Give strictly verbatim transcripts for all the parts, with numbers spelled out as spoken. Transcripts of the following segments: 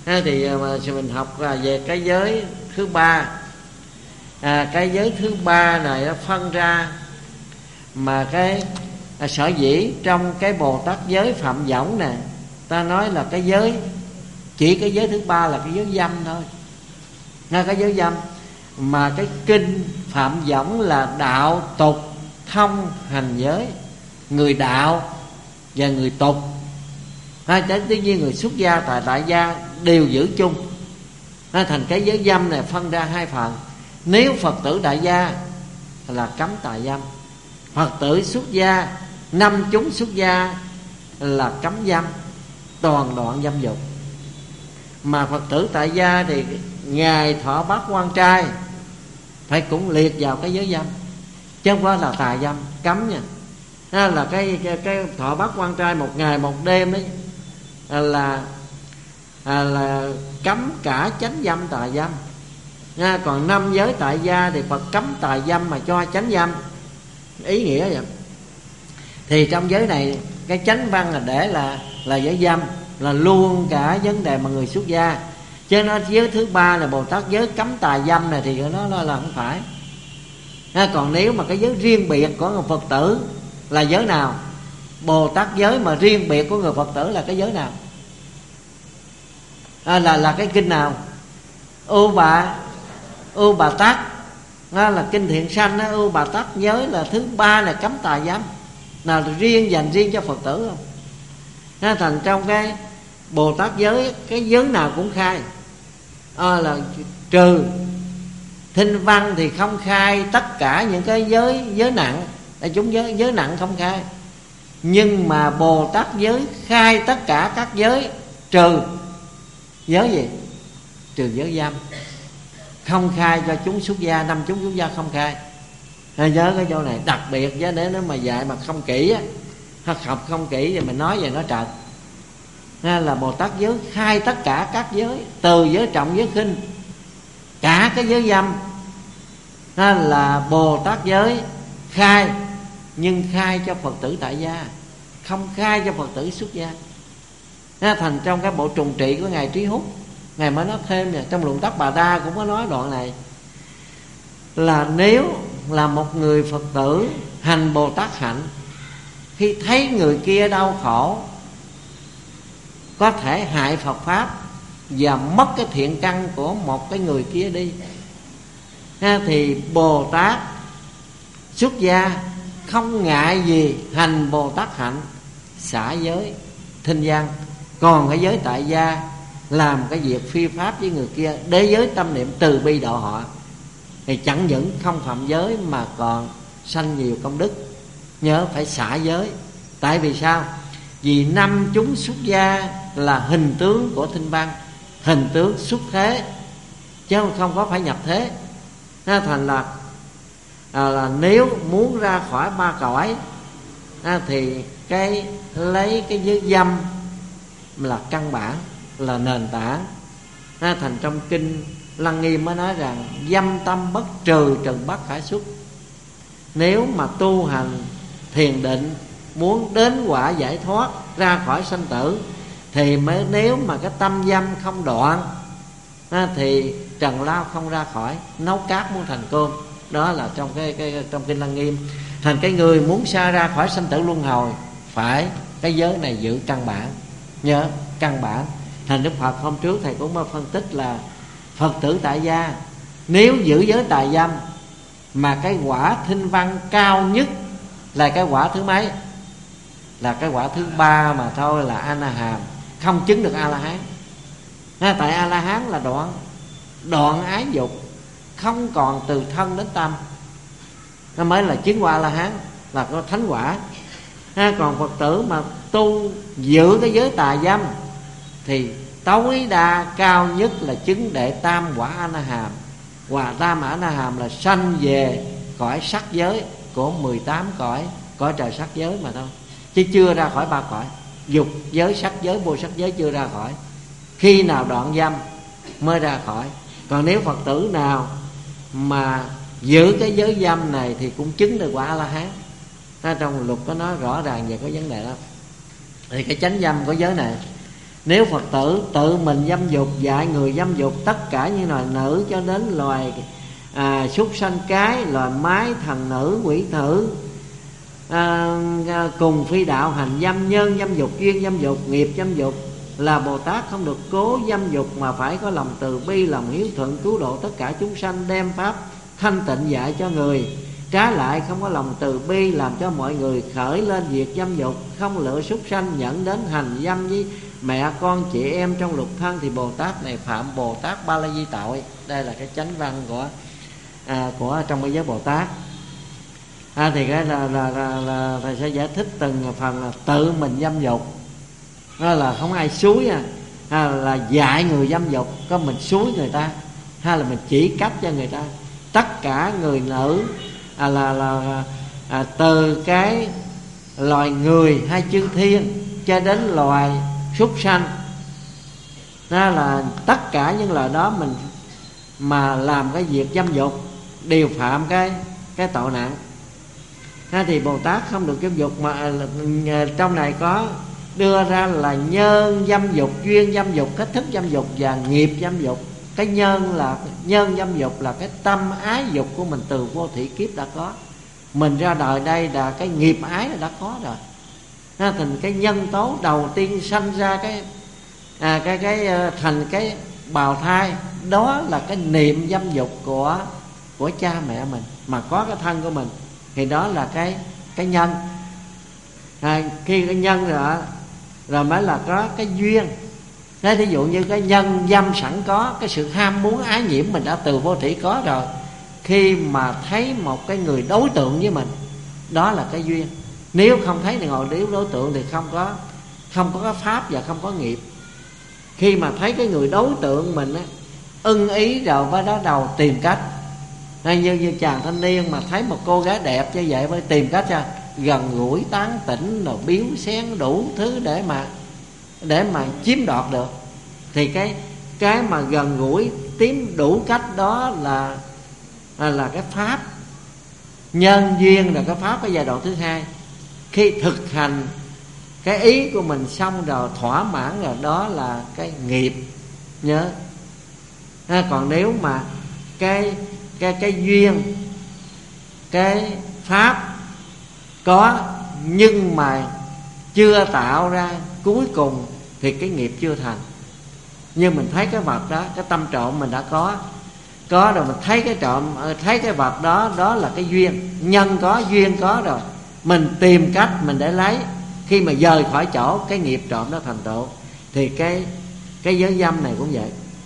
À, thì mà mình học về cái giới thứ ba. À, cái giới thứ ba này nó phân ra mà cái à, sở dĩ trong cái Bồ Tát giới Phạm Võng nè, ta nói là cái giới, chỉ cái giới thứ ba là cái giới dâm thôi, nghe cái giới dâm. Mà cái kinh Phạm Võng là đạo tục thông hành giới, người đạo và người tục. À, tất nhiên người xuất gia tại tại gia đều giữ chung. À, thành cái giới dâm này phân ra hai phần. Nếu Phật tử tại gia là cấm tà dâm, Phật tử xuất gia, năm chúng xuất gia là cấm dâm, toàn đoạn dâm dục. Mà Phật tử tại gia thì ngài thọ bát quan trai phải cũng liệt vào cái giới dâm, chứ không có là tà dâm, cấm nha. Đó là cái, cái, cái thọ bát quan trai một ngày một đêm ấy là à, là cấm cả chánh dâm tà dâm. À, còn năm giới tại gia thì Phật cấm tà dâm mà cho chánh dâm, ý nghĩa vậy. Thì trong giới này cái chánh văn là để là là giới dâm, là luôn cả vấn đề mà người xuất gia. Chứ nó giới thứ ba là Bồ Tát giới cấm tà dâm này thì nó, nó là không phải. À, còn nếu mà cái giới riêng biệt của người Phật tử là giới nào? Bồ Tát giới mà riêng biệt của người Phật tử là cái giới nào? À, là là cái kinh nào? U Bà U Bà Tát, đó là kinh Thiện Sanh đó. U Bà Tát giới là thứ ba là cấm tà dâm, nào riêng dành riêng cho Phật tử không? Nó thành trong cái Bồ Tát giới, cái giới nào cũng khai. À, là trừ Thinh Văn thì không khai tất cả những cái giới giới nặng, là chúng giới giới nặng không khai. Nhưng mà Bồ Tát giới khai tất cả các giới, trừ giới gì? Trừ giới dâm, không khai cho chúng xuất gia, năm chúng xuất gia không khai. À, nhớ cái chỗ này đặc biệt, chứ để nó mà dạy mà không kỹ á, học không kỹ thì mình nói về nó trật. Nên là Bồ Tát giới khai tất cả các giới, từ giới trọng giới khinh, cả cái giới dâm. Nên là Bồ Tát giới khai, nhưng khai cho Phật tử tại gia, không khai cho Phật tử xuất gia. Nên thành trong cái bộ trùng trị của ngài Trí Húc, ngài mới nói thêm nè, trong Luận Đắc Bà Đa cũng có nói đoạn này, là nếu là một người Phật tử hành Bồ Tát hạnh, khi thấy người kia đau khổ, có thể hại Phật Pháp và mất cái thiện căn của một cái người kia đi, thì Bồ Tát xuất gia không ngại gì hành Bồ Tát hạnh, xả giới thinh văn. Còn cái giới tại gia làm cái việc phi pháp với người kia, để giới tâm niệm từ bi độ họ, thì chẳng những không phạm giới mà còn sanh nhiều công đức. Nhớ phải xả giới. Tại vì sao? Vì năm chúng xuất gia là hình tướng của thinh văn, hình tướng xuất thế, chứ không có phải nhập thế. Nó thành là, à, là nếu muốn ra khỏi ba cõi, à, thì cái lấy cái giới dâm là căn bản, là nền tảng. À, thành trong kinh Lăng Nghiêm mới nói rằng dâm tâm bất trừ, trần bất khả xuất. Nếu mà tu hành thiền định, muốn đến quả giải thoát, ra khỏi sanh tử, thì mới, nếu mà cái tâm dâm không đoạn, à, thì trần lao không ra khỏi, nấu cát muốn thành cơm. Đó là trong cái, cái trong kinh Lăng Nghiêm. Thành cái người muốn xa ra khỏi sanh tử luân hồi, phải cái giới này giữ căn bản. Nhớ căn bản. Thành Đức Phật hôm trước thầy cũng mới phân tích là Phật tử tại gia nếu giữ giới tà dâm, mà cái quả thinh văn cao nhất là cái quả thứ mấy? Là cái quả thứ ba mà thôi, là A Na Hàm, không chứng được A La Hán. À, tại A La Hán là đoạn đoạn ái dục, không còn từ thân đến tâm, nó mới là chứng qua A La Hán, là có thánh quả. À, còn Phật tử mà tu giữ cái giới tà dâm thì tối đa cao nhất là chứng đệ tam quả A Na Hàm. Và tam A Na Hàm là sanh về cõi sắc giới của mười tám cõi, cõi trời sắc giới mà thôi, chứ chưa ra khỏi ba cõi dục giới, sắc giới, vô sắc giới, chưa ra khỏi. Khi nào đoạn dâm mới ra khỏi. Còn nếu Phật tử nào mà giữ cái giới dâm này thì cũng chứng được quả A La Hán. Trong luật có nói rõ ràng về cái vấn đề đó. Thì cái chánh dâm của giới này Nếu Phật tử tự mình dâm dục, dạy người dâm dục, tất cả những loài nữ cho đến loài à, súc sanh cái, loài mái, thần nữ, quỷ nữ, à, cùng phi đạo hành dâm, nhân dâm dục, duyên dâm dục, nghiệp dâm dục, là Bồ Tát không được cố dâm dục, mà phải có lòng từ bi, lòng hiếu thuận, cứu độ tất cả chúng sanh, đem pháp thanh tịnh dạy cho người. Trái lại không có lòng từ bi, làm cho mọi người khởi lên việc dâm dục, không lựa súc sanh dẫn đến hành dâm với mẹ con chị em trong lục thân, thì Bồ Tát này phạm Bồ Tát Ba La Di tội. Đây là cái chánh văn của à, của trong cái giới Bồ Tát. À, thì cái là, là, là, là thầy sẽ giải thích từng phần. Là tự mình dâm dục, đó là không ai xúi, à, à là dạy người dâm dục, có mình xúi người ta hay là mình chỉ cách cho người ta. Tất cả người nữ à, là là à, từ cái loài người hay chư thiên cho đến loài súc sanh, đó là tất cả những loài đó mình mà làm cái việc dâm dục đều phạm cái cái tội nặng. À, thì Bồ Tát không được dâm dục, mà à, trong này có đưa ra là nhân dâm dục, duyên dâm dục, cách thức dâm dục và nghiệp dâm dục. Cái nhân là nhân dâm dục là cái tâm ái dục của mình từ vô thủy kiếp đã có. Mình ra đời đây là cái nghiệp ái đã có rồi. Nó thành cái nhân tố đầu tiên sanh ra cái à, cái cái thành cái bào thai, đó là cái niệm dâm dục của của cha mẹ mình mà có cái thân của mình, thì đó là cái cái nhân. À, khi cái nhân rồi rồi mới là có cái duyên. Thế thí dụ như cái nhân dâm sẵn có, cái sự ham muốn ái nhiễm mình đã từ vô thủy có rồi. Khi mà thấy một cái người đối tượng với mình, đó là cái duyên. Nếu không thấy thì ngồi điếu đối tượng thì không có không có cái pháp và không có nghiệp. Khi mà thấy cái người đối tượng mình á, ưng ý rồi với đó đầu tìm cách. Như, như chàng thanh niên mà thấy một cô gái đẹp như vậy mới tìm cách ra gần gũi, tán tỉnh, rồi biếu xén đủ thứ để mà để mà chiếm đoạt được. Thì cái cái mà gần gũi tím đủ cách đó là là, là cái pháp. Nhân duyên là cái pháp cái giai đoạn thứ hai. Khi thực hành cái ý của mình xong rồi, thỏa mãn rồi, đó là cái nghiệp. Nhớ à, còn nếu mà cái cái cái duyên, cái pháp có nhưng mà chưa tạo ra cuối cùng thì cái nghiệp chưa thành. Nhưng mình thấy cái vật đó, cái tâm trộm mình đã có có rồi, mình thấy cái trộm, thấy cái vật đó, đó là cái duyên. Nhân có, duyên có rồi, mình tìm cách mình để lấy. Khi mà rời khỏi chỗ cái nghiệp trộm đó thành tựu, thì cái cái giới dâm này cũng vậy.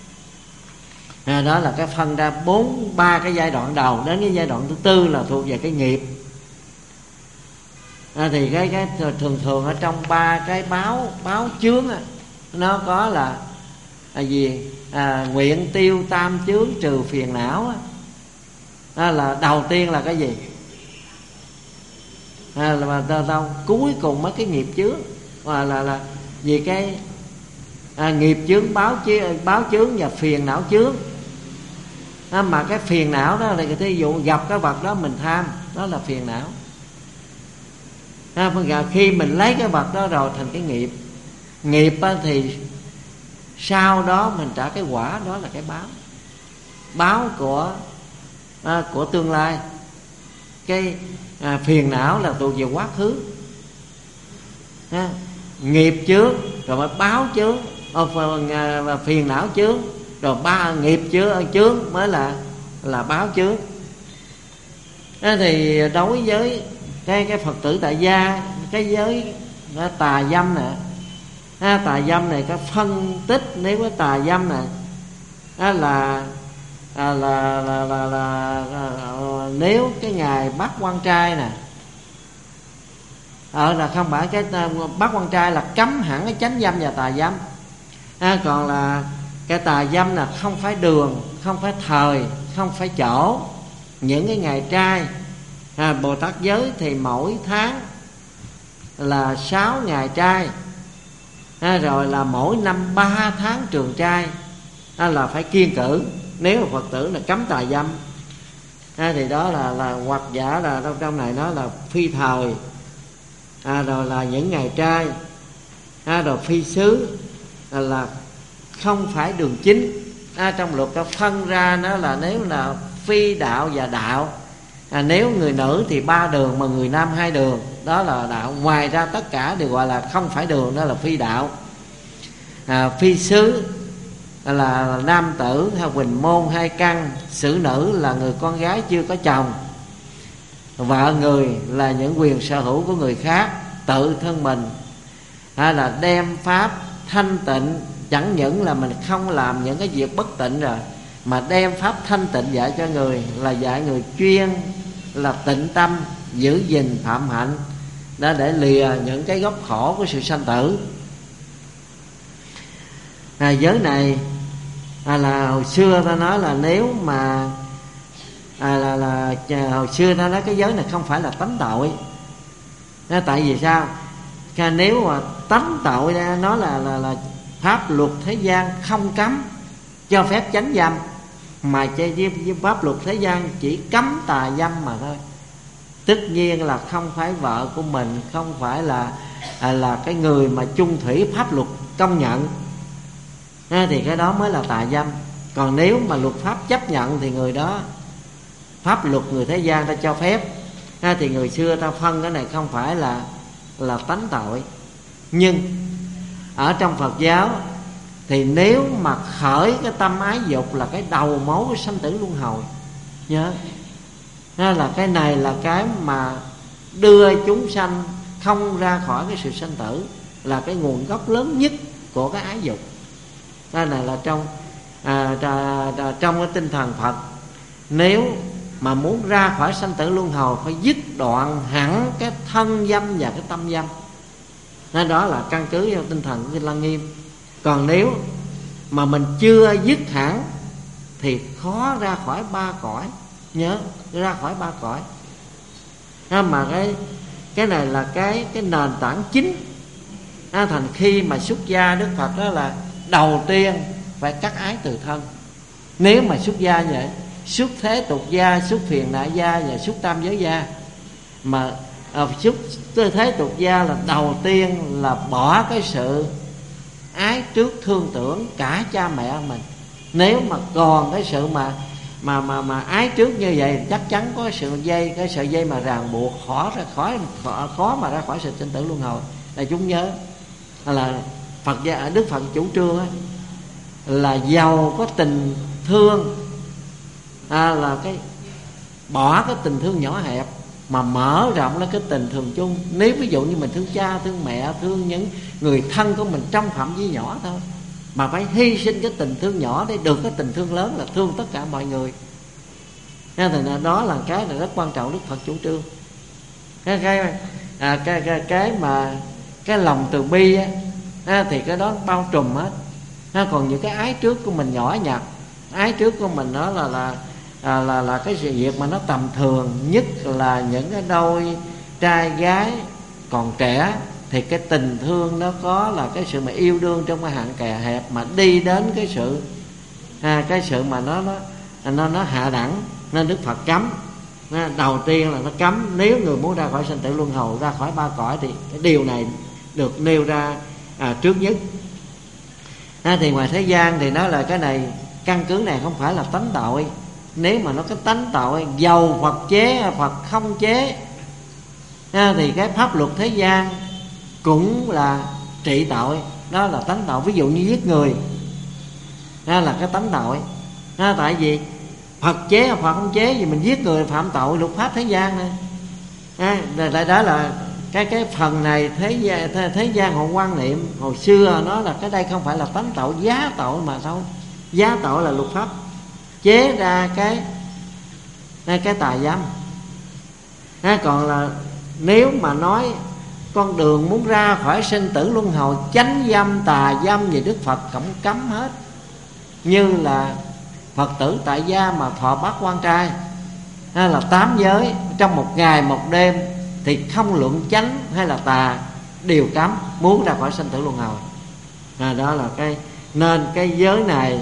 À, đó là cái phân ra bốn ba cái giai đoạn đầu. Đến cái giai đoạn thứ tư là thuộc về cái nghiệp. À, thì cái cái thường thường ở trong ba cái báo báo chướng á, nó có là à, gì à, nguyện tiêu tam chướng trừ phiền não á. À, là đầu tiên là cái gì? À, là đâu, đâu cuối cùng mấy cái nghiệp chướng là là là vì cái à, nghiệp chướng, báo chướng, báo chướng và phiền não chướng. À, mà cái phiền não đó là thí dụ gặp cái vật đó mình tham, đó là phiền não. À, khi mình lấy cái vật đó rồi thành cái nghiệp. Nghiệp á, thì sau đó mình trả cái quả, đó là cái báo. Báo của à, của tương lai. Cái à, phiền não là thuộc về quá khứ. À, nghiệp chướng rồi mới báo chướng, à, phiền não chướng rồi ba nghiệp chướng chướng mới là là báo chướng. À, thì đối với cái cái Phật tử tại gia, cái giới tà dâm nè, à, tà dâm này có phân tích. Nếu cái tà dâm này à, là, à, là, là, là, là, là, là nếu cái ngày bắt quan trai nè, ờ là không phải cái bắt quan trai là cấm hẳn cái chánh dâm và tà dâm. À, còn là cái tà dâm là không phải đường, không phải thời, không phải chỗ. Những cái ngày trai à, Bồ Tát giới thì mỗi tháng là sáu ngày trai. À, rồi là mỗi năm ba tháng trường trai. À, là phải kiêng cữ. Nếu mà Phật tử là cấm tà dâm à, thì đó là là hoặc giả là trong trong này nó là phi thời. À, rồi là những ngày trai à, rồi phi xứ là không phải đường chính. À, trong luật ta phân ra nó là nếu là phi đạo và đạo. À, nếu người nữ thì ba đường mà người nam hai đường, đó là đạo. Ngoài ra tất cả đều gọi là không phải đường, đó là phi đạo. À, phi xứ là, là nam tử hay huỳnh môn hai căn. Xử nữ là người con gái chưa có chồng. Vợ người là những quyền sở hữu của người khác, tự thân mình. Hay là đem pháp thanh tịnh, chẳng những là mình không làm những cái việc bất tịnh rồi, mà đem pháp thanh tịnh dạy cho người, là dạy người chuyên là tịnh tâm, giữ gìn phạm hạnh, đó để lìa những cái gốc khổ của sự sanh tử. À, giới này à, là hồi xưa ta nói là nếu mà à, là, là hồi xưa ta nói cái giới này không phải là tánh tội. À, tại vì sao? À, nếu mà tánh tội ra nó là, là, là pháp luật thế gian không cấm, cho phép chánh dâm, mà với pháp luật thế gian chỉ cấm tà dâm mà thôi. Tất nhiên là không phải vợ của mình, không phải là à, là cái người mà chung thủy pháp luật công nhận, à, thì cái đó mới là tà dâm. Còn nếu mà luật pháp chấp nhận thì người đó pháp luật người thế gian ta cho phép, à, thì người xưa ta phân cái này không phải là là tánh tội. Nhưng ở trong Phật giáo thì nếu mà khởi cái tâm ái dục là cái đầu mối của sanh tử luân hồi, nhớ, nên là cái này là cái mà đưa chúng sanh không ra khỏi cái sự sanh tử, là cái nguồn gốc lớn nhất của cái ái dục. Đây này là trong à, à, à, trong cái tinh thần Phật, nếu mà muốn ra khỏi sanh tử luân hồi phải dứt đoạn hẳn cái thân dâm và cái tâm dâm. Nên đó là căn cứ theo tinh thần của Kinh Lăng Nghiêm. Còn nếu mà mình chưa dứt hẳn thì khó ra khỏi ba cõi. Nhớ, ra khỏi ba cõi. À, mà cái cái này là cái cái nền tảng chính. À, thành khi mà xuất gia, Đức Phật đó là đầu tiên phải cắt ái từ thân. Nếu mà xuất gia vậy, xuất thế tục gia, xuất phiền não gia và xuất tam giới gia. Mà à, xuất thế tục gia là đầu tiên là bỏ cái sự ái trước thương tưởng cả cha mẹ mình. Nếu mà còn cái sự mà mà mà mà ái trước như vậy, chắc chắn có sự dây, cái sợi dây mà ràng buộc khó ra khỏi khó, khó mà ra khỏi sự sinh tử luân hồi. Là chúng nhớ là Phật gia, Đức Phật chủ trương ấy, là giàu có tình thương, à, là cái bỏ cái tình thương nhỏ hẹp mà mở rộng lên cái tình thường chung. Nếu ví dụ như mình thương cha, thương mẹ, thương những người thân của mình trong phạm vi nhỏ thôi, mà phải hy sinh cái tình thương nhỏ để được cái tình thương lớn là thương tất cả mọi người. Nên thì đó là cái là rất quan trọng Đức Phật chủ trương. Cái cái à, cái, cái cái mà cái lòng từ bi á, à, thì cái đó bao trùm hết. À, còn những cái ái trước của mình nhỏ nhặt, ái trước của mình đó là là à, là là cái sự việc mà nó tầm thường, nhất là những cái đôi trai gái còn trẻ, thì cái tình thương nó có là cái sự mà yêu đương trong cái hạn kè hẹp, mà đi đến cái sự à, cái sự mà nó nó nó nó hạ đẳng. Nên Đức Phật cấm. À, đầu tiên là nó cấm nếu người muốn ra khỏi sanh tử luân hồi, ra khỏi ba cõi, thì cái điều này được nêu ra à, trước nhất. À, thì ngoài thế gian thì nói là cái này, căn cứ này không phải là tánh tội. Nếu mà nó cái tánh tội, dầu Phật chế Phật không chế, à, thì cái pháp luật thế gian cũng là trị tội, đó là tánh tội. Ví dụ như giết người, đó là cái tánh tội. À, tại vì Phật chế Phật không chế, vì mình giết người phạm tội luật pháp thế gian này. À, đó, đó là cái cái phần này thế gian, thế, thế gian họ quan niệm hồi xưa nó là cái đây không phải là tánh tội, giá tội mà thôi. Giá tội là luật pháp chế ra cái cái tà dâm. À, còn là nếu mà nói con đường muốn ra khỏi sinh tử luân hồi, chánh dâm tà dâm gì Đức Phật cũng cấm hết. Như là Phật tử tại gia mà thọ bát quan trai, hay là tám giới trong một ngày một đêm, thì không luận chánh hay là tà đều cấm, muốn ra khỏi sinh tử luân hồi. À, đó là cái nên cái giới này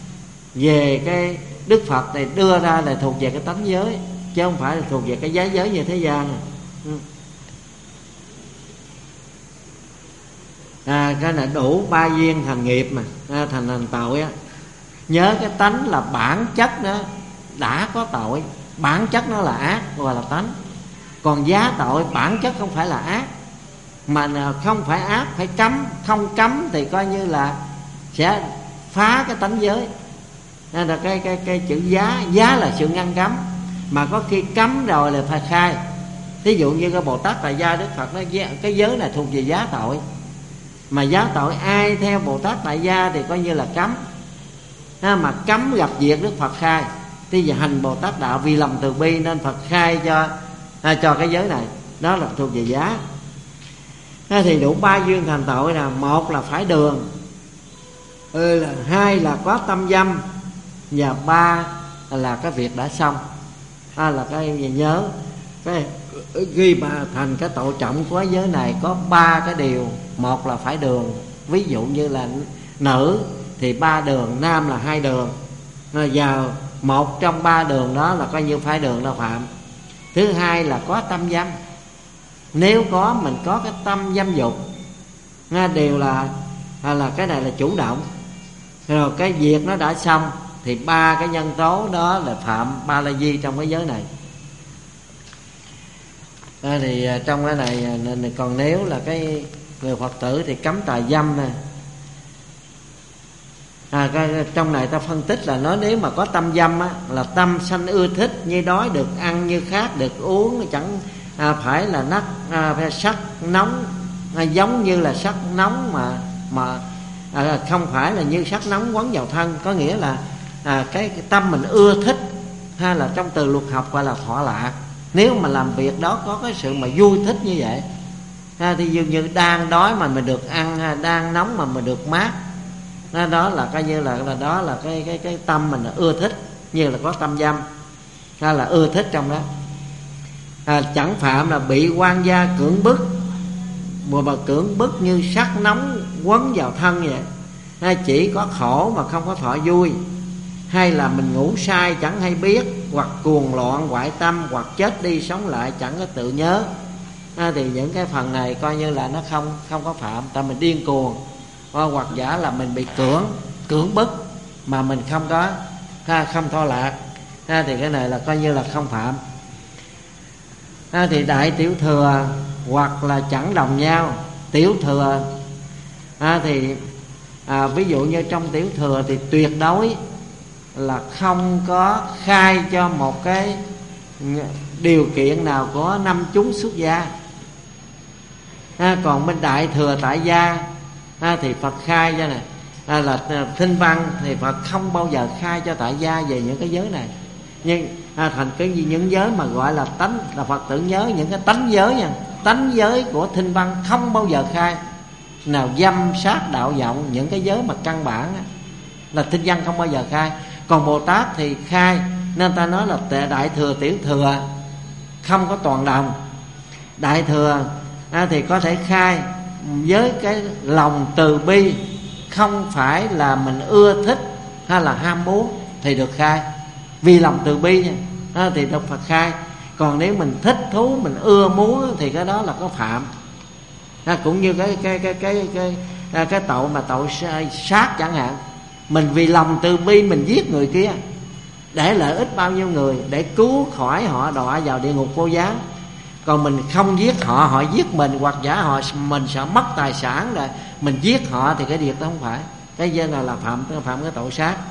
về cái Đức Phật này đưa ra là thuộc về cái tánh giới, chứ không phải là thuộc về cái giới giới như thế gian. à, cái này đủ ba duyên thành nghiệp mà à, thành thành tội á. Nhớ cái tánh là bản chất đó đã có tội, bản chất nó là ác gọi là tánh. Còn giá tội bản chất không phải là ác, mà không phải ác phải cấm. Không cấm thì coi như là sẽ phá cái tánh giới. Nên là cái, cái, cái chữ giá, giá là sự ngăn cấm, mà có khi cấm rồi là phải khai. Thí dụ như cái Bồ Tát Tại Gia Đức Phật nói cái giới này thuộc về giá tội, mà giá tội ai theo Bồ Tát Tại Gia thì coi như là cấm. À, mà cấm gặp việc Đức Phật khai. Thì giờ hành Bồ Tát đạo vì lòng từ bi nên Phật khai cho à, cho cái giới này, đó là thuộc về giá. À, thì đủ ba duyên thành tội là một là phải đường, ừ, là hai là có tâm dâm, và ba là cái việc đã xong. À, là cái nhớ cái ghi mà thành cái tội trọng của giới này có ba cái điều. Một là phải đường, ví dụ như là nữ thì ba đường, nam là hai đường, vào một trong ba đường đó là coi như phải đường là phạm. Thứ hai là có tâm dâm, nếu có mình có cái tâm dâm dục đều là là cái này là chủ động. Rồi cái việc nó đã xong thì ba cái nhân tố đó là phạm ba la di trong cái giới này. À, thì trong cái này còn nếu là cái người Phật tử thì cấm tà dâm nè. À, cái, trong này ta phân tích là nói nếu mà có tâm dâm á, là tâm sanh ưa thích, như đói được ăn, như khát được uống, chẳng à, phải là nắc à, phải sắc nóng à, giống như là sắc nóng mà mà à, không phải là như sắc nóng quấn vào thân. Có nghĩa là à, cái, cái tâm mình ưa thích, hay là trong từ luật học gọi là thọ lạc. Nếu mà làm việc đó có cái sự mà vui thích như vậy à, thì dường như đang đói mà mình được ăn, đang nóng mà mình được mát, đó, đó là coi như là, là đó là cái cái cái tâm mình là ưa thích, như là có tâm dâm hay là ưa thích trong đó. À, chẳng phạm là bị quan gia cưỡng bức, mà bà cưỡng bức như sắc nóng quấn vào thân vậy. À, chỉ có khổ mà không có thọ vui, hay là mình ngủ sai chẳng hay biết, hoặc cuồng loạn hoại tâm, hoặc chết đi sống lại chẳng có tự nhớ. À, thì những cái phần này coi như là nó không không có phạm. Ta mình điên cuồng à, hoặc giả là mình bị cưỡng cưỡng bức mà mình không có ha, không thọ lạc ha, thì cái này là coi như là không phạm. Ha, thì đại tiểu thừa hoặc là chẳng đồng nhau. Tiểu thừa ha, thì à, ví dụ như trong tiểu thừa thì tuyệt đối là không có khai cho một cái điều kiện nào có năm chúng xuất gia. À, còn bên đại thừa tại gia à, thì Phật khai cho này à, là thinh văn thì Phật không bao giờ khai cho tại gia về những cái giới này. Nhưng à, thành cái gì những giới mà gọi là tánh, là Phật tử nhớ những cái tánh giới nha. Tánh giới của thinh văn không bao giờ khai. Nào dâm sát đạo vọng, những cái giới mà căn bản á, là thinh văn không bao giờ khai. Còn Bồ Tát thì khai, nên ta nói là đại thừa tiểu thừa không có toàn đồng. Đại thừa à, thì có thể khai với cái lòng từ bi, không phải là mình ưa thích hay là ham muốn thì được khai, vì lòng từ bi nha, à, thì Đức Phật khai. Còn nếu mình thích thú, mình ưa muốn thì cái đó là có phạm. À, cũng như cái cái cái cái cái cái, cái tội mà tội sát chẳng hạn, mình vì lòng từ bi mình giết người kia để lợi ích bao nhiêu người, để cứu khỏi họ đọa vào địa ngục vô gián. Còn mình không giết họ, họ giết mình, hoặc giả họ mình sợ mất tài sản rồi mình giết họ thì cái việc đó không phải. Cái dân này là phạm phạm cái tội sát.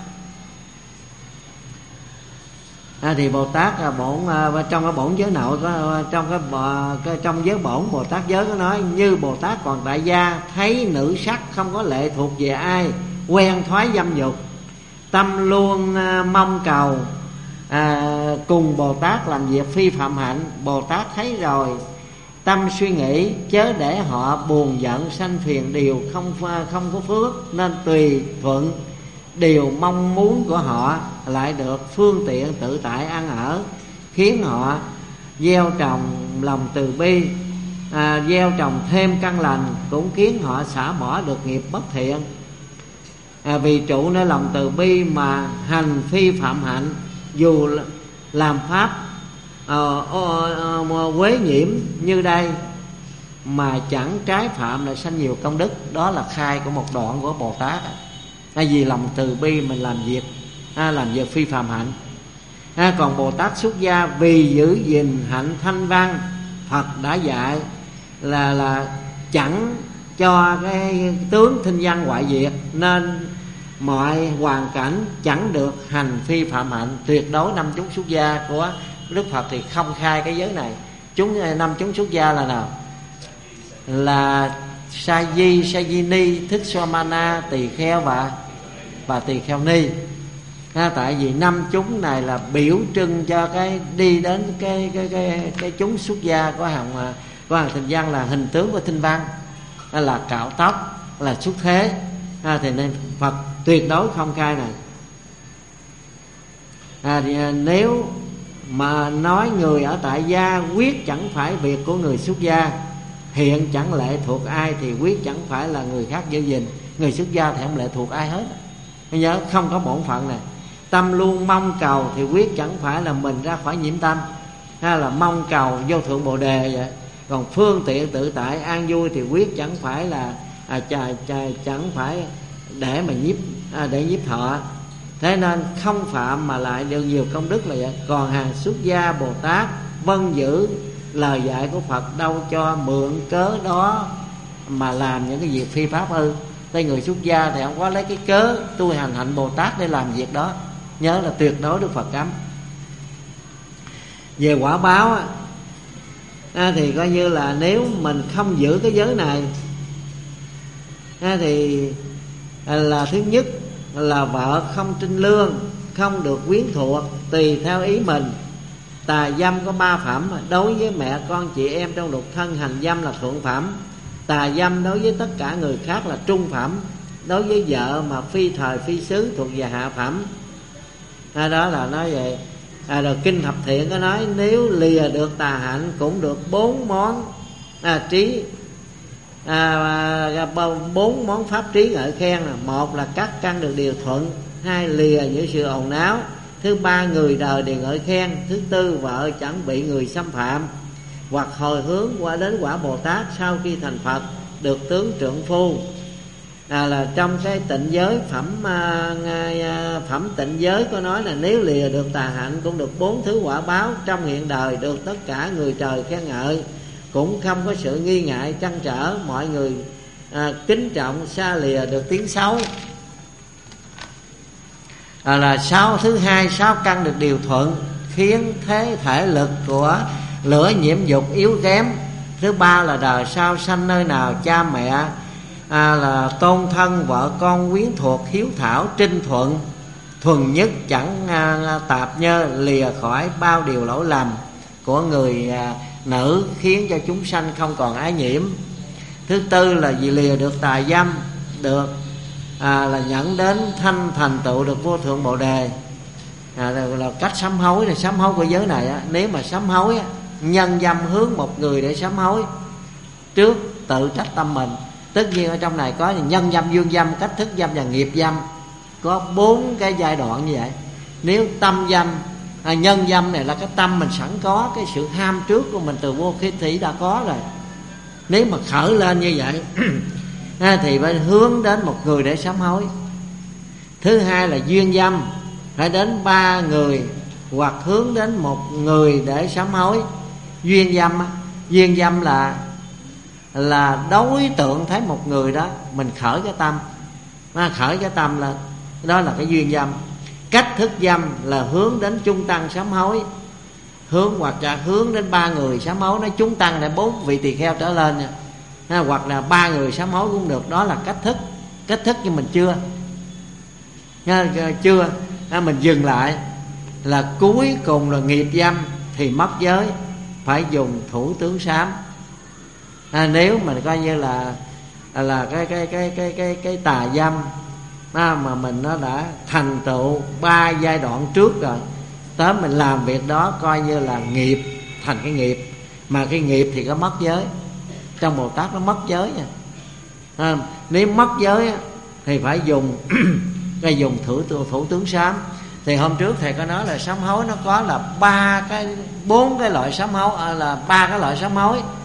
À, thì Bồ Tát là bổn trong cái bổn giới nội có trong cái, cái trong giới bổn Bồ Tát giới có nói như Bồ Tát còn tại gia thấy nữ sắc không có lệ thuộc về ai, quen thoái dâm dục, tâm luôn mong cầu à, cùng Bồ Tát làm việc phi phạm hạnh. Bồ Tát thấy rồi tâm suy nghĩ chớ để họ buồn giận sanh phiền điều không không có phước, nên tùy thuận điều mong muốn của họ, lại được phương tiện tự tại ăn ở, khiến họ gieo trồng lòng từ bi, à, gieo trồng thêm căn lành, cũng khiến họ xả bỏ được nghiệp bất thiện. À, vì trụ nơi lòng từ bi mà hành phi phạm hạnh, dù làm pháp uh, uh, uh, quế nhiễm như đây mà chẳng trái phạm lại sanh nhiều công đức. Đó là khai của một đoạn của Bồ Tát. À, vì lòng từ bi mình làm việc, à, làm việc phi phàm hạnh. À, còn Bồ Tát xuất gia vì giữ gìn hạnh thanh văn, Phật đã dạy là là chẳng cho cái tướng thinh văn hoại diệt, nên mọi hoàn cảnh chẳng được hành phi phạm hạnh. Tuyệt đối năm chúng xuất gia của Đức Phật thì không khai cái giới này. Chúng năm chúng xuất gia là nào? Là Sa Di, Sa Di Ni, Thích Xoa Mana, Tỳ Kheo và và Tỳ Kheo Ni. À, tại vì năm chúng này là biểu trưng cho cái đi đến cái cái cái cái chúng xuất gia của hàng của hàng thinh văn là hình tướng của thinh văn, là cạo tóc, là xuất thế. À, thì nên Phật tuyệt đối không khai này. À, thì, à, nếu mà nói người ở tại gia quyết chẳng phải việc của người xuất gia, hiện chẳng lệ thuộc ai, thì quyết chẳng phải là người khác giữ gìn. Người xuất gia thì không lệ thuộc ai hết, nhớ không có bổn phận này. Tâm luôn mong cầu thì quyết chẳng phải là mình ra khỏi nhiễm tâm, hay là mong cầu vô thượng bồ đề vậy. Còn phương tiện tự tại an vui thì quyết chẳng phải là à, chà, chà, chẳng phải để mà nhiếp à, để nhiếp thọ. Thế nên không phạm mà lại được nhiều công đức là vậy. Còn hàng xuất gia Bồ Tát vâng giữ lời dạy của Phật, đâu cho mượn cớ đó mà làm những cái việc phi pháp ư. Đây người xuất gia thì không có lấy cái cớ tu hành hạnh Bồ Tát để làm việc đó. Nhớ là tuyệt đối Đức Phật cấm. Về quả báo á, à, thì coi như là nếu mình không giữ cái giới này à, thì à, là thứ nhất là vợ không trinh lương, không được quyến thuộc, tùy theo ý mình. Tà dâm có ba phẩm. Đối với mẹ con chị em trong lục thân, hành dâm là thượng phẩm. Tà dâm đối với tất cả người khác là trung phẩm. Đối với vợ mà phi thời phi xứ thuộc về hạ phẩm. À, đó là nói vậy. À, rồi kinh thập thiện có nói nếu lìa được tà hạnh cũng được bốn món à, trí à, bốn món pháp trí ngợi khen là: một là các căn được điều thuận, hai lìa những sự ồn náo, thứ ba người đời đều ngợi khen, thứ tư vợ chẳng bị người xâm phạm, hoặc hồi hướng qua đến quả Bồ Tát sau khi thành Phật được tướng trượng phu. À, là trong cái tịnh giới phẩm à, phẩm tịnh giới có nói là nếu lìa được tà hạnh cũng được bốn thứ quả báo, trong hiện đời được tất cả người trời khen ngợi, cũng không có sự nghi ngại trăn trở, mọi người à, kính trọng, xa lìa được tiếng xấu. À, là sáu thứ hai sáu căn được điều thuận, khiến thế thể lực của lửa nhiễm dục yếu kém. Thứ ba là đời sau sanh nơi nào cha mẹ à, là tôn thân, vợ con quyến thuộc, hiếu thảo, trinh thuận, thuần nhất, chẳng à, tạp nhơ, lìa khỏi bao điều lỗi lầm của người à, nữ, khiến cho chúng sanh không còn ái nhiễm. Thứ tư là vì lìa được tà dâm, được à, là nhận đến thanh thành tựu được vô thượng bồ đề. À, là, là cách sám hối. Là sám hối của giới này á, nếu mà sám hối á, nhân dâm hướng một người để sám hối, trước tự trách tâm mình. Tất nhiên ở trong này có nhân dâm, dương dâm, cách thức dâm và nghiệp dâm, có bốn cái giai đoạn như vậy. Nếu tâm dâm à, nhân dâm này là cái tâm mình sẵn có, cái sự ham trước của mình từ vô khí thủy đã có rồi. Nếu mà khởi lên như vậy à, thì phải hướng đến một người để sám hối. Thứ hai là duyên dâm, phải đến ba người hoặc hướng đến một người để sám hối. Duyên dâm, duyên dâm là là đối tượng thấy một người đó mình khởi cái tâm à, khởi cái tâm là đó là cái duyên dâm. Cách thức dâm là hướng đến chung tăng sám hối, hướng hoặc là hướng đến ba người sám hối. Nói chung tăng là bốn vị tỳ kheo trở lên à, hoặc là ba người sám hối cũng được. Đó là cách thức. Cách thức nhưng mình chưa à, chưa à, mình dừng lại là cuối cùng là nghiệp dâm thì mất giới, phải dùng thủ tướng sám. À, nếu mình coi như là là cái cái cái cái cái cái tà dâm à, mà mình nó đã thành tựu ba giai đoạn trước rồi, tới mình làm việc đó coi như là nghiệp, thành cái nghiệp. Mà cái nghiệp thì có mất giới. Trong Bồ Tát nó mất giới nha. À, nếu mất giới thì phải dùng cái dùng thủ thủ tướng sám. Thì hôm trước thầy có nói là sám hối nó có là ba cái bốn cái loại sám hối à, là ba cái loại sám hối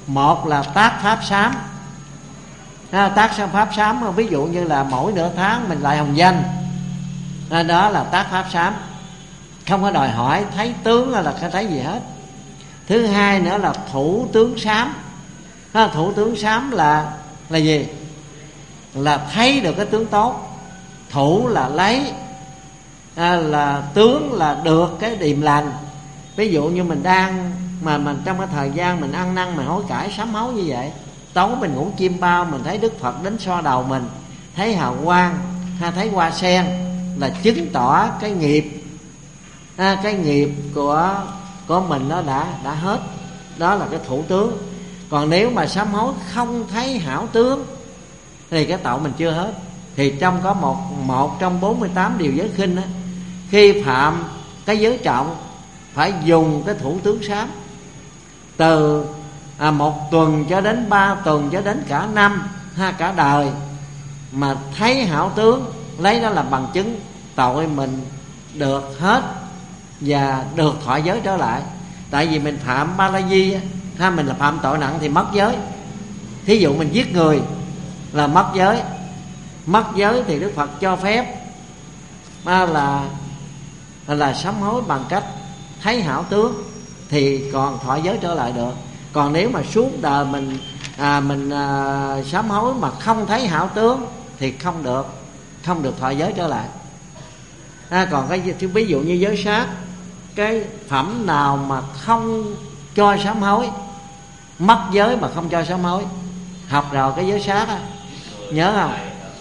Một là tác pháp sám. À, tác pháp sám ví dụ như là mỗi nửa tháng mình lại hồng danh, à, đó là tác pháp sám, không có đòi hỏi thấy tướng hay là không thấy gì hết. Thứ hai nữa là thủ tướng sám. À, thủ tướng sám là là gì? Là thấy được cái tướng tốt. Thủ là lấy, à, là tướng là được cái điềm lành. Ví dụ như mình đang mà mình trong cái thời gian mình ăn năn, mình hối cải sám hối như vậy, tối mình ngủ chim bao, mình thấy Đức Phật đến xoa đầu mình, thấy hào quang hay thấy hoa sen, là chứng tỏ cái nghiệp, à, cái nghiệp của của mình nó đã đã hết. Đó là cái thủ tướng. Còn nếu mà sám hối không thấy hảo tướng thì cái tội mình chưa hết. Thì trong có một một trong bốn mươi tám điều giới khinh á, khi phạm cái giới trọng phải dùng cái thủ tướng sám. Từ à, một tuần cho đến ba tuần cho đến cả năm ha, cả đời, mà thấy hảo tướng, lấy đó làm bằng chứng, tội mình được hết và được thọ giới trở lại. Tại vì mình phạm ba la di ha, mình là phạm tội nặng thì mất giới. Thí dụ mình giết người là mất giới. Mất giới thì Đức Phật cho phép à, là là sám hối bằng cách thấy hảo tướng thì còn thọ giới trở lại được. Còn nếu mà suốt đời mình à, mình à, sám hối mà không thấy hảo tướng thì không được, không được thọ giới trở lại. À, còn cái ví dụ như giới sát, cái phẩm nào mà không cho sám hối, mất giới mà không cho sám hối, học rồi cái giới sát á, nhớ không?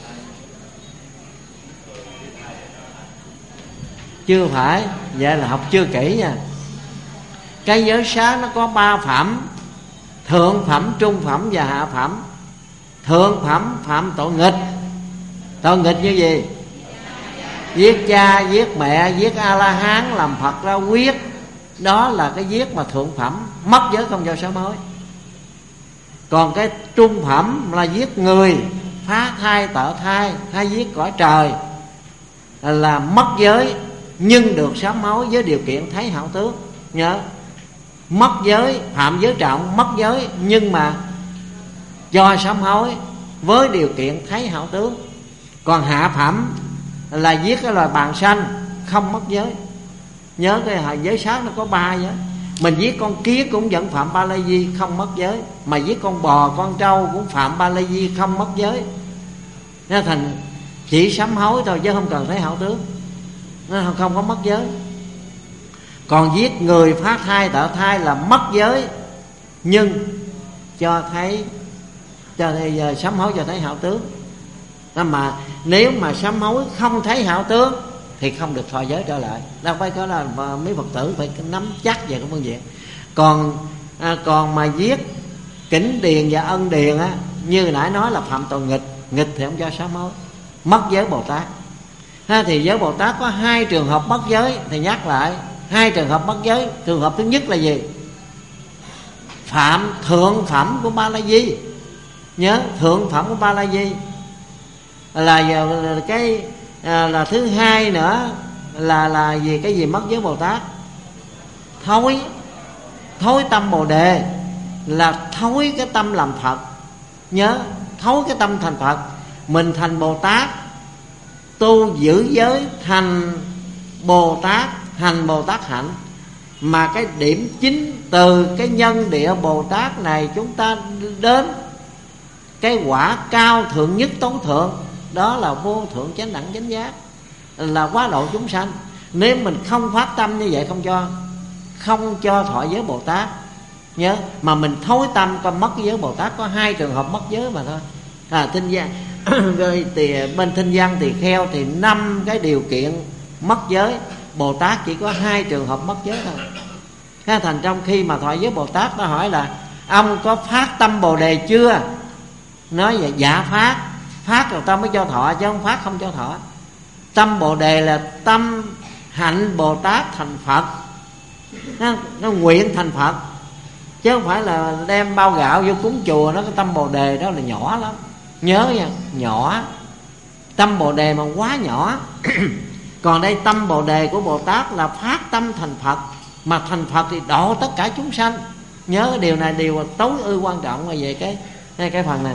Chưa phải, vậy là học chưa kỹ nha. Cái giới sát nó có ba phẩm: thượng phẩm, trung phẩm và hạ phẩm. Thượng phẩm phạm tội nghịch. Tội nghịch như gì? Giết cha, giết mẹ, giết A-la-hán, làm Phật ra quyết. Đó là cái giết mà thượng phẩm, mất giới không cho sám hối. Còn cái trung phẩm là giết người, phá thai, tợ thai, hay giết cõi trời, là mất giới nhưng được sám hối với điều kiện thấy hảo tướng. Nhớ, mất giới, phạm giới trọng, mất giới nhưng mà cho sám hối với điều kiện thấy hảo tướng. Còn hạ phẩm là giết cái loài bàng sanh, không mất giới. Nhớ cái giới sát nó có ba giới. Mình giết con kiến cũng vẫn phạm ba la di, không mất giới. Mà giết con bò, con trâu cũng phạm ba la di, không mất giới. Nên thành chỉ sám hối thôi chứ không cần thấy hảo tướng, nó không có mất giới. Còn giết người, phá thai, tợ thai là mất giới nhưng cho thấy, cho thấy sám hối cho thấy hảo tướng. Đó, mà nếu mà sám hối không thấy hảo tướng thì không được thọ giới trở lại. Đâu phải có là mấy Phật tử phải nắm chắc về cái phương diện. Còn à, còn mà giết Kỉnh Điền và Ân Điền á, như nãy nói là phạm tội nghịch. Nghịch thì không cho sám hối, mất giới Bồ Tát ha. Thì giới Bồ Tát có hai trường hợp mất giới. Thì nhắc lại hai trường hợp mất giới. Trường hợp thứ nhất là gì? Phạm thượng phẩm của Ba La Di. Nhớ thượng phẩm của Ba La Di là, là cái à, là thứ hai nữa là là gì? Cái gì mất giới Bồ Tát? Thối thối tâm Bồ Đề, là thối cái tâm làm Phật. Nhớ, thối cái tâm thành Phật. Mình thành Bồ Tát, tu giữ giới thành Bồ Tát, hành Bồ Tát hạnh. Mà cái điểm chính từ cái nhân địa Bồ Tát này chúng ta đến cái quả cao thượng nhất tối thượng, đó là vô thượng chánh đẳng chánh giác, là quá độ chúng sanh. Nếu mình không phát tâm như vậy, không cho không cho thọ giới Bồ Tát. Nhớ, mà mình thối tâm coi mất cái giới Bồ Tát có hai trường hợp mất giới mà thôi. À, thinh văn thì bên thinh văn tỳ kheo thì năm cái điều kiện mất giới. Bồ Tát chỉ có hai trường hợp mất giới thôi. Thế thành trong khi mà thọ giới Bồ Tát, nó hỏi là ông có phát tâm Bồ Đề chưa? Nói vậy dạ phát. Phát rồi ta mới cho thọ, chứ không phát không cho thọ. Tâm Bồ Đề là tâm hạnh Bồ Tát thành Phật, nó, nó nguyện thành Phật, chứ không phải là đem bao gạo vô cúng chùa. Nó cái tâm Bồ Đề đó là nhỏ lắm. Nhớ nha, nhỏ. Tâm Bồ Đề mà quá nhỏ. Còn đây tâm Bồ Đề của Bồ Tát là phát tâm thành Phật. Mà thành Phật thì độ tất cả chúng sanh. Nhớ cái điều này điều tối ưu quan trọng về cái cái, cái phần này.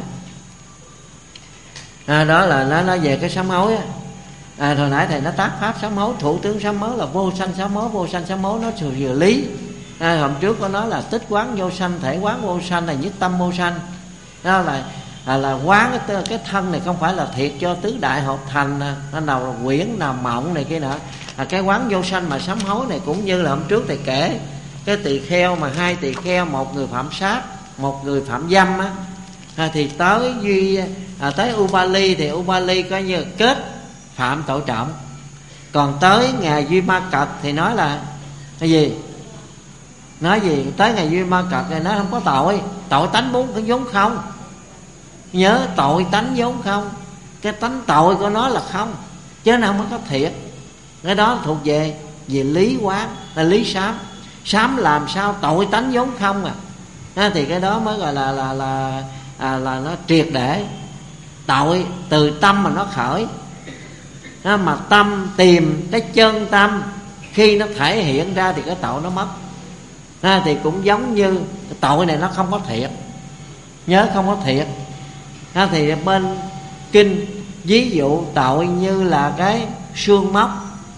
À, đó là nó nói về cái sám hối á. À, hồi nãy thầy nó tác pháp sám hối, thủ tướng sám hối là vô sanh sám hối. Vô sanh sám hối nó sự vừa lý. À, hôm trước có nói là tích quán vô sanh, thể quán vô sanh là nhất tâm vô sanh. Đó là à, là quán cái, cái thân này không phải là thiệt cho tứ đại hợp thành, nó nào là quyển, nào mộng này kia nữa. À, cái quán vô sanh mà sám hối này cũng như là hôm trước thầy kể cái tỳ kheo mà hai tỳ kheo, một người phạm sát, một người phạm dâm á. À, thì tới duy à, tới Upali thì Upali coi như kết phạm tội trọng. Còn tới ngày Duy Ma Cật thì nói là cái gì? Nói gì? Tới ngày Duy Ma Cật thì nói không có tội, tội tánh bốn cái vốn không. Nhớ tội tánh vốn không, cái tánh tội của nó là không, chứ nào mới có thiệt. Cái đó thuộc về về lý quán, là lý sám. Sám làm sao tội tánh vốn không à, à thì cái đó mới gọi là là là à, là nó triệt để. Tội từ tâm mà nó khởi, à, mà tâm tìm cái chân tâm, khi nó thể hiện ra thì cái tội nó mất. À, thì cũng giống như cái tội này nó không có thiệt, nhớ không có thiệt. À, thì bên kinh ví dụ tội như là cái sương móc.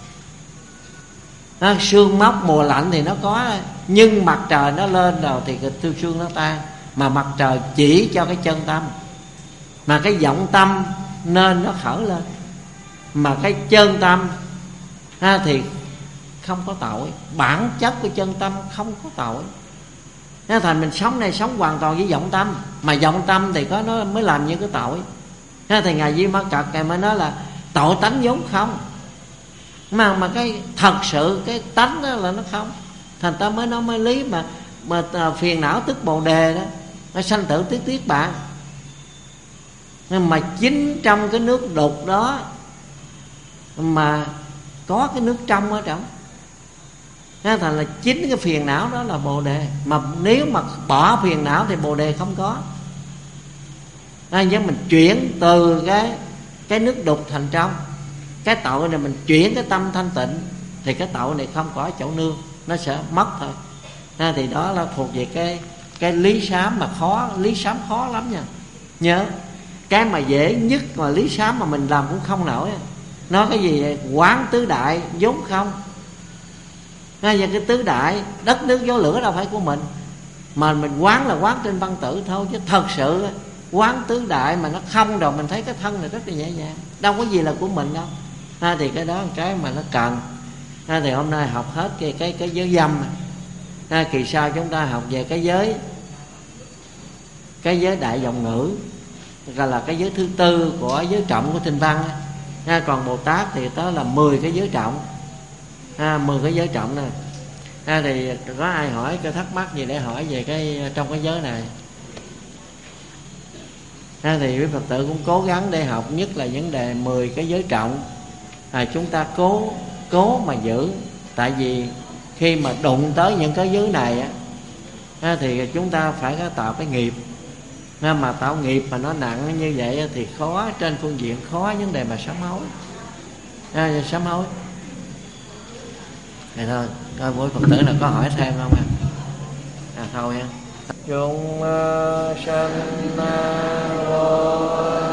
À, sương móc mùa lạnh thì nó có, nhưng mặt trời nó lên rồi thì cái tiêu sương nó tan. Mà mặt trời chỉ cho cái chân tâm, mà cái vọng tâm nên nó khởi lên. Mà cái chân tâm à, thì không có tội. Bản chất của chân tâm không có tội. Nên thành mình sống này sống hoàn toàn với vọng tâm. Mà vọng tâm thì có nó mới làm như cái tội. Nên thì Ngài Duy Ma Cật Ngài mới nói là tội tánh vốn không. Mà mà cái thật sự cái tánh đó là nó không. Thành ta mới nói mới lý mà mà phiền não tức bồ đề đó, nó sanh tử tiết tiết bạn. Nhưng mà chính trong cái nước đục đó mà có cái nước trong ở trong. Nên thành là chính cái phiền não đó là bồ đề. Mà nếu mà bỏ phiền não thì bồ đề không có. Nên nếu mình chuyển từ cái cái nước đục thành trong, cái tội này mình chuyển cái tâm thanh tịnh, thì cái tội này không có chỗ nương, nó sẽ mất thôi. Nên thì đó là thuộc về cái cái lý sám mà khó. Lý sám khó lắm nha. Nhớ cái mà dễ nhất mà lý sám mà mình làm cũng không nổi. Nói cái gì vậy? Quán tứ đại vốn không. Ngay giờ cái tứ đại đất nước gió lửa đâu phải của mình, mà mình quán là quán trên văn tử thôi. Chứ thật sự quán tứ đại mà nó không rồi mình thấy cái thân này rất là nhẹ nhàng, đâu có gì là của mình đâu. À, thì cái đó là cái mà nó cần. À, thì hôm nay học hết cái cái cái giới dâm. À, kỳ sau chúng ta học về cái giới cái giới đại vọng ngữ, gọi là cái giới thứ tư của giới trọng của tinh văn. À, còn Bồ Tát thì đó là mười cái giới trọng. À, mười cái giới trọng này. À, thì có ai hỏi cái thắc mắc gì để hỏi về cái trong cái giới này? À, thì quý Phật tử cũng cố gắng để học, nhất là vấn đề mười cái giới trọng. À, chúng ta cố cố mà giữ. Tại vì khi mà đụng tới những cái giới này á, à, thì chúng ta phải có tạo cái nghiệp. À, mà tạo nghiệp mà nó nặng như vậy thì khó, trên phương diện khó vấn đề mà sám hối. À, sám hối thì thôi. Coi mỗi Phật tử nào có hỏi thêm không ạ? À? À thôi nha. Chung sanh vô